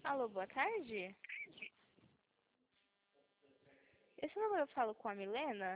Alô, boa tarde. Esse número eu falo com a Milena?